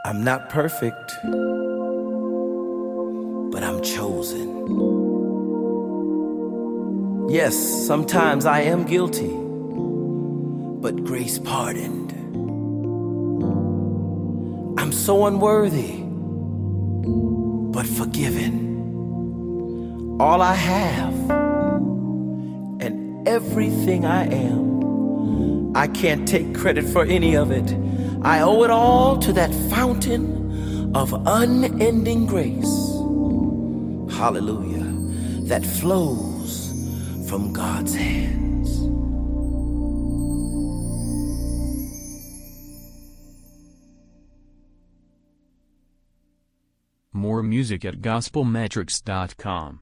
I'm not perfect, but I'm chosen. Yes, sometimes I am guilty, but grace pardoned. I'm so unworthy, but forgiven. All I have and everything I am, I can't take credit for any of it. I owe it all to that fountain of unending grace. Hallelujah. That flows from God's hands. More music at gospelmetrics.com.